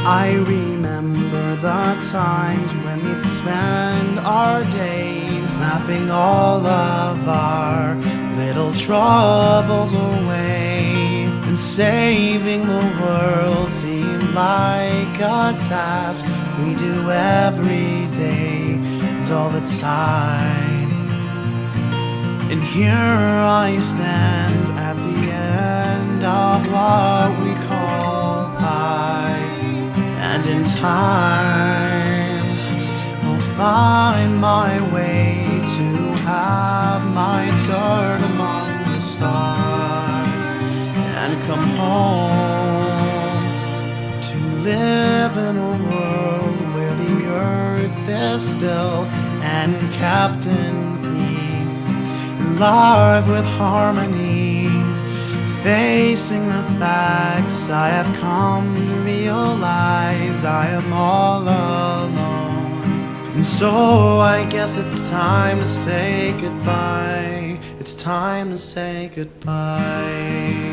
I remember the times when we'd spend our days laughing all of our little troubles away, and saving the world seemed like a task we do every day and all the time. And here I stand at the end of what we call life, and in time I'll find my way to have my turn among the stars and come home to live in a world where the earth is still and kept in peace, alive with harmony, facing the facts I have come to realize I am all alone. And so I guess it's time to say goodbye. It's time to say goodbye.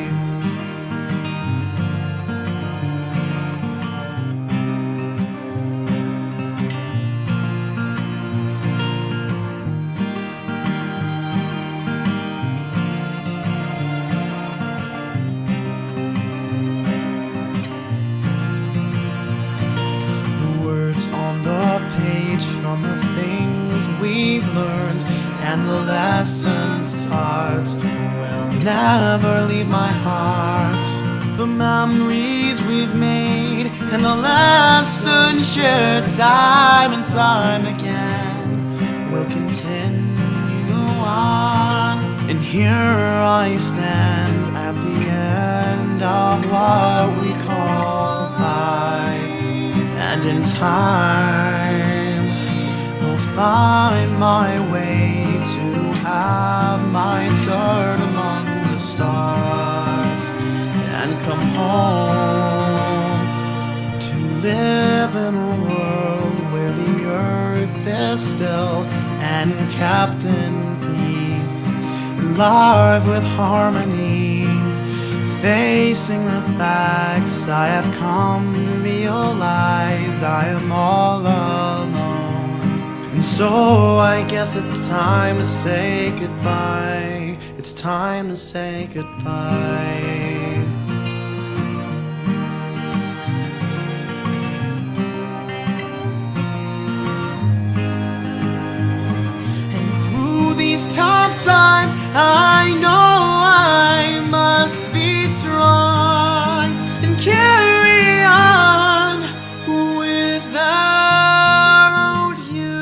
On the page from the things we've learned and the lessons taught will never leave my heart. The memories we've made and the lessons shared time and time again will continue on. And here I stand at the end of what we call life, and in time I'll find my way to have my turn among the stars and come home to live in a world where the earth is still and kept in peace, alive with harmony, facing the facts I have come to realize I am all alone. And so I guess it's time to say goodbye. It's time to say goodbye. And through these tough times I know I must be strong and carry on without you.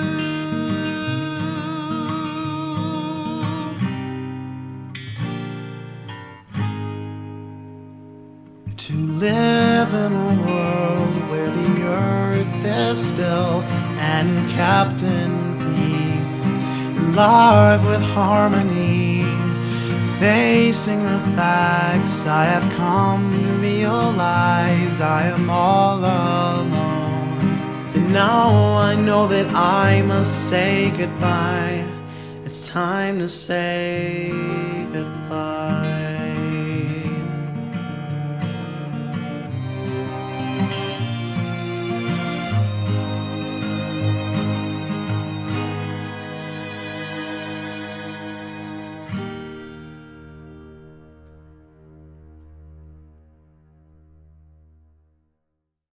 To live in a world where the earth is still and kept in peace, alive with harmony, facing the facts I have come to realize I am all alone. And now I know that I must say goodbye. It's time to say goodbye.